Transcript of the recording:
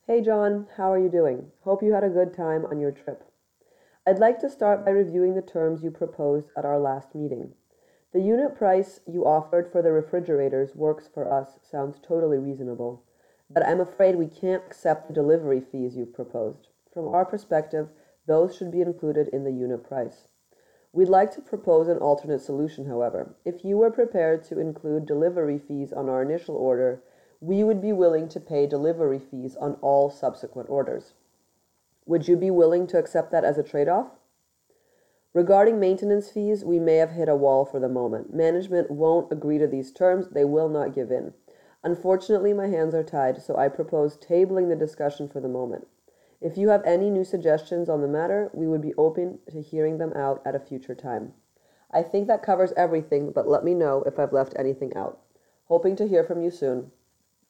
Hey John, how are you doing? Hope you had a good time on your trip. I'd like to start by reviewing the terms you proposed at our last meeting. The unit price you offered for the refrigerators works for us, sounds totally reasonable, but I'm afraid we can't accept the delivery fees you've proposed. From our perspective, those should be included in the unit price. We'd like to propose an alternate solution, however. If you were prepared to include delivery fees on our initial order, we would be willing to pay delivery fees on all subsequent orders. Would you be willing to accept that as a trade-off? Regarding maintenance fees, we may have hit a wall for the moment. Management won't agree to these terms, they will not give in. Unfortunately, my hands are tied, so I propose tabling the discussion for the moment. If you have any new suggestions on the matter, we would be open to hearing them out at a future time. I think that covers everything, but let me know if I've left anything out. Hoping to hear from you soon.